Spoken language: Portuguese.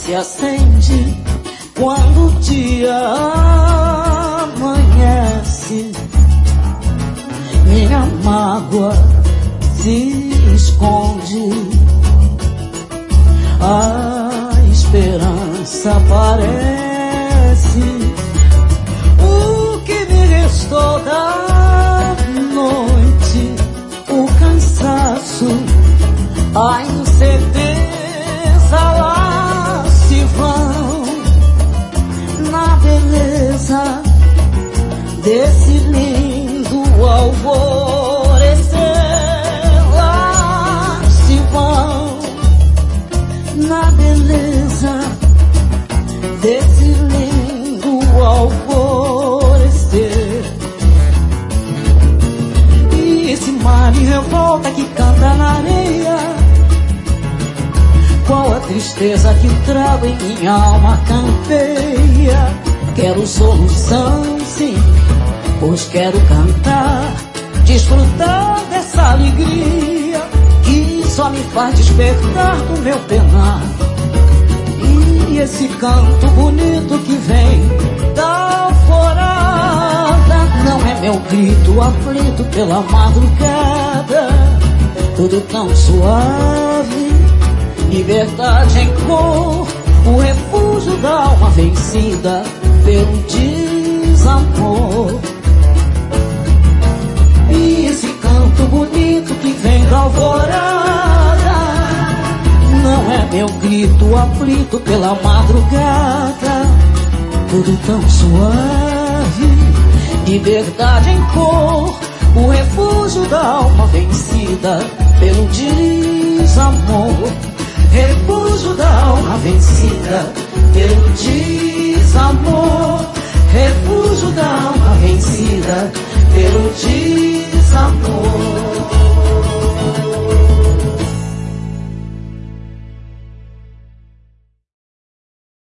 se acende quando o dia amanhece. Minha mágoa se esconde, a esperança aparece. O que me restou da noite, o cansaço, a incerteza lá se vão na beleza desse lindo alvorecer. Lá se vão na beleza desse lindo alvorecer. E esse mar de revolta que canta na areia, qual a tristeza que trago em minha alma campeia. Quero solução, sim, pois quero cantar, desfrutar dessa alegria que só me faz despertar do meu penar. E esse canto bonito que vem da alvorada não é meu grito aflito pela madrugada. Tudo tão suave, liberdade em cor, o refúgio da alma vencida pelo desamor. E esse canto bonito que vem da alvorada não é meu grito aflito pela madrugada. Tudo tão suave, liberdade em cor, o refúgio da alma vencida pelo desamor. Refúgio da alma vencida pelo desamor. Refúgio da alma vencida pelo desamor.